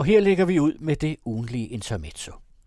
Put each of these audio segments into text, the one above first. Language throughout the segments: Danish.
Og her lægger vi ud med det ugentlige intermezzo.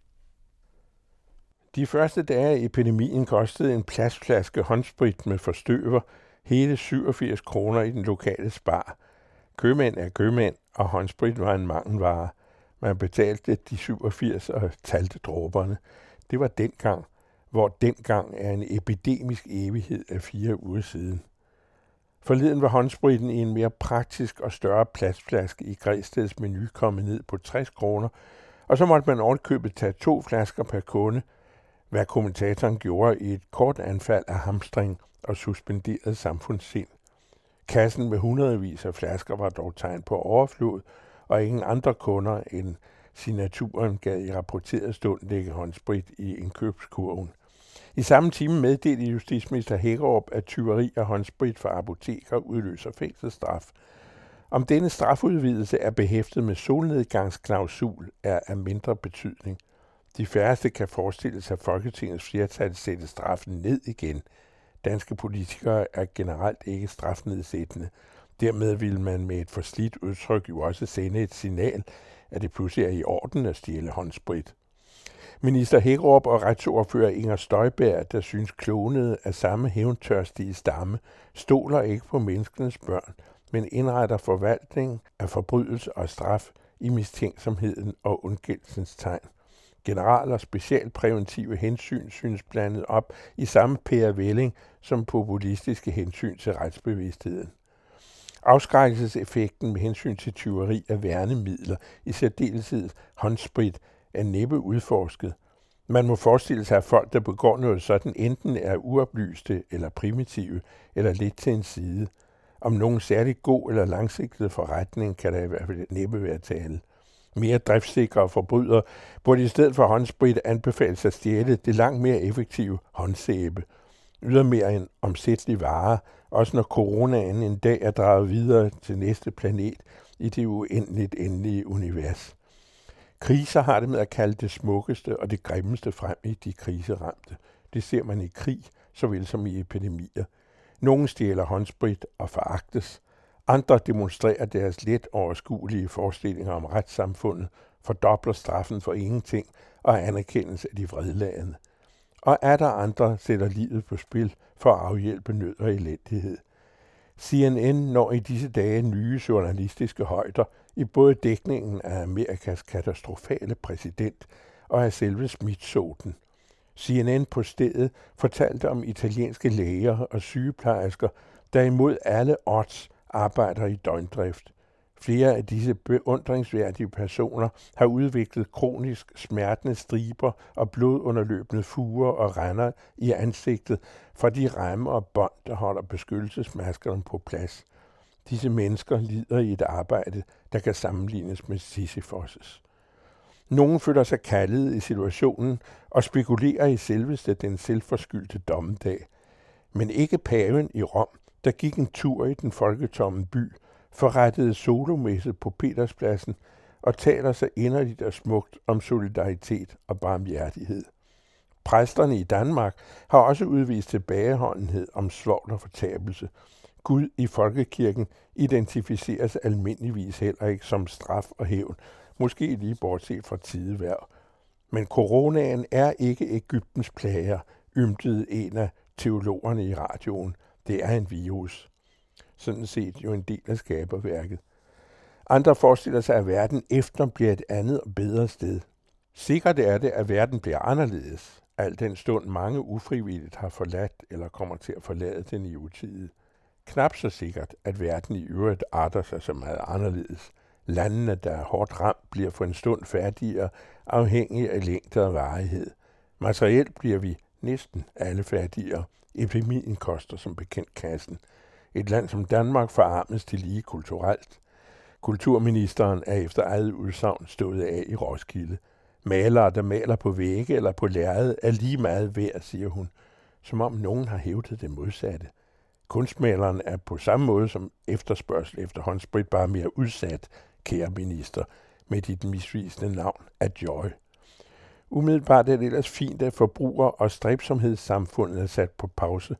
De første dage af epidemien kostede en plastflaske håndsprit med forstøver hele 87 kroner i den lokale spar. Købmænd er købmænd, og håndsprit var en mangelvare. Man betalte de 87 og talte dråberne. Det var dengang, hvor dengang er en epidemisk evighed af 4 uger siden. Forleden var håndspritten i en mere praktisk og større plastflaske i Græsteds Menu kommet ned på 60 kroner, og så måtte man ovenkøbet tage 2 flasker per kunde, hvad kommentatoren gjorde i et kort anfald af hamstring og suspenderet samfundssind. Kassen med hundredvis af flasker var dog tegn på overflod, og ingen andre kunder end Signaturen gad i rapporteret stund lægge håndsprit i indkøbskurven. I samme time meddelte justitsminister Hækkerup, at tyveri af håndsprit fra apoteker udløser fængselsstraf. Om denne strafudvidelse er behæftet med solnedgangsklausul, er af mindre betydning. De færreste kan forestille sig, at Folketingets flertal sætte straffen ned igen. Danske politikere er generelt ikke strafnedsættende. Dermed vil man med et forslidt udtryk jo også sende et signal, at det pludselig er i orden at stjæle håndsprit. Minister Hækkerup og retsordfører Inger Støjberg, der synes klonede af samme hævntørstige stamme, stoler ikke på menneskenes børn, men indretter forvaltning af forbrydelse og straf i mistænksomheden og undgældelsens tegn. General- og specialpræventive hensyn synes blandet op i samme pærevælling som populistiske hensyn til retsbevidstheden. Afskrækkelseseffekten med hensyn til tyveri af værnemidler, i særdeleshed håndsprit, er næppe udforsket. Man må forestille sig, at folk, der begår noget sådan, enten er uoplyste eller primitive, eller lidt til en side. Om nogen særlig god eller langsigtet forretning kan der i hvert fald næppe være tale. Mere driftsikre forbrydere burde i stedet for håndsprit anbefales at stjæle det langt mere effektive håndsæbe. Ydermere en omsættelig vare, også når coronaen en dag er draget videre til næste planet i det uendeligt endelige univers. Kriser har det med at kalde det smukkeste og det grimmeste frem i de kriseramte. Det ser man i krig, såvel som i epidemier. Nogle stjæler håndsprit og foragtes. Andre demonstrerer deres let overskuelige forestillinger om retssamfundet, fordobler straffen for ingenting og anerkendelse af de vredlagende. Og er der andre sætter livet på spil for at afhjælpe nød og elendighed. CNN når i disse dage nye journalistiske højder i både dækningen af Amerikas katastrofale præsident og af selve smitsoten. CNN på stedet fortalte om italienske læger og sygeplejersker, der imod alle odds arbejder i døgndrift. Flere af disse beundringsværdige personer har udviklet kronisk smertende striber og blodunderløbende fuger og render i ansigtet fra de remmer og bånd, der holder beskyttelsesmaskerne på plads. Disse mennesker lider i et arbejde, der kan sammenlignes med Sisyfos'. Nogle føler sig kaldet i situationen og spekulerer i selveste den selvforskyldte dommedag. Men ikke paven i Rom, der gik en tur i den folketomme by, forrettede solomesse på Peterspladsen og taler sig inderligt og smukt om solidaritet og barmhjertighed. Præsterne i Danmark har også udvist tilbageholdenhed om svovl og fortabelse. Gud i folkekirken identificeres almindeligvis heller ikke som straf og hævn, måske lige bortset fra tideværv. Men coronaen er ikke Egyptens plager, ymtede en af teologerne i radioen. Det er en virus. Sådan set jo en del af skaberværket. Andre forestiller sig, at verden efter bliver et andet og bedre sted. Sikkert er det, at verden bliver anderledes, al den stund mange ufrivilligt har forladt eller kommer til at forlade den i utide. Knap så sikkert, at verden i øvrigt arter sig så meget anderledes. Landene, der er hårdt ramt, bliver for en stund fattigere, afhængige af længde og varighed. Materielt bliver vi næsten alle fattigere. Epidemien koster som bekendt kassen. Et land som Danmark forarmes til lige kulturelt. Kulturministeren er efter eget udsagn stået af i Roskilde. Malere, der maler på vægge eller på lærred, er lige meget værd, siger hun, som om nogen har hævdet det modsatte. Kunstmaleren er på samme måde som efterspørgsel efter håndsprit bare mere udsat, kære minister, med dit misvisende navn Adjoy. Umiddelbart er det ellers fint, at forbruger- og stræbsomhedssamfundet er sat på pause.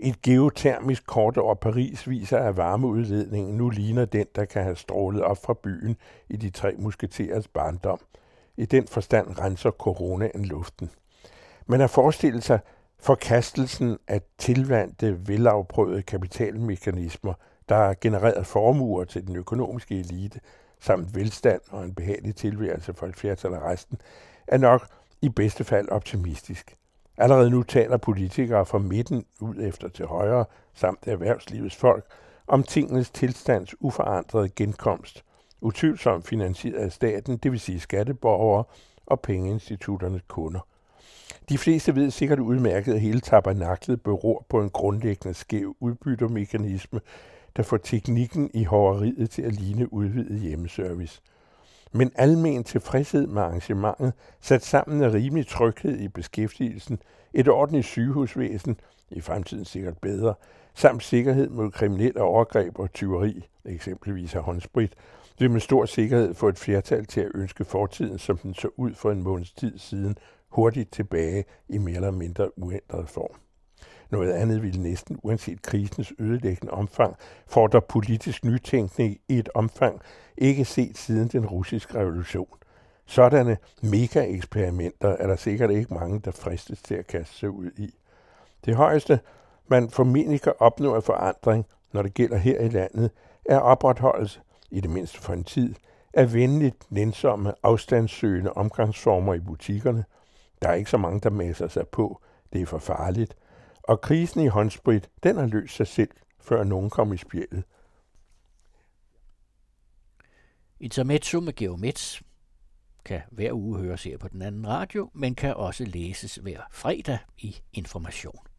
Et geotermisk kort over Paris viser, at varmeudledningen nu ligner den, der kan have strålet op fra byen i de 3 musketerers barndom. I den forstand renser coronaen luften. Man har forestillet sig forkastelsen af tilvandte, velafprøvede kapitalmekanismer, der har genereret formuer til den økonomiske elite, samt velstand og en behagelig tilværelse for et flertal af resten, er nok i bedste fald optimistisk. Allerede nu taler politikere fra midten ud efter til højre, samt erhvervslivets folk, om tingenes tilstands uforandrede genkomst, utvivlsomt finansieret af staten, det vil sige skatteborgere og pengeinstitutternes kunder. De fleste ved sikkert udmærket, at hele tabernaklet beror på en grundlæggende skæv udbyttermekanisme, der får teknikken i hoveriet til at ligne udvidet hjemmeservice. Men almen tilfredshed med arrangementet, sat sammen af rimelig tryghed i beskæftigelsen, et ordentligt sygehusvæsen, i fremtiden sikkert bedre, samt sikkerhed mod kriminelle overgreb og tyveri, eksempelvis af håndsprit, vil med stor sikkerhed få et flertal til at ønske fortiden, som den så ud for en måneds tid siden, hurtigt tilbage i mere eller mindre uændret form. Noget andet ville næsten, uanset krisens ødelæggende omfang, fordre politisk nytænkning i et omfang, ikke set siden den russiske revolution. Sådanne mega-eksperimenter er der sikkert ikke mange, der fristes til at kaste sig ud i. Det højeste, man formentlig kan opnå af forandring, når det gælder her i landet, er opretholdelse, i det mindste for en tid, af venligt, nænsomme, afstandssøgende omgangsformer i butikkerne. Der er ikke så mange, der masser sig på. Det er for farligt. Og krisen i håndsprit, den har løst sig selv, før nogen kom i spjældet. Intermezzo med Georg Metz kan hver uge høres her på den anden radio, men kan også læses hver fredag i Information.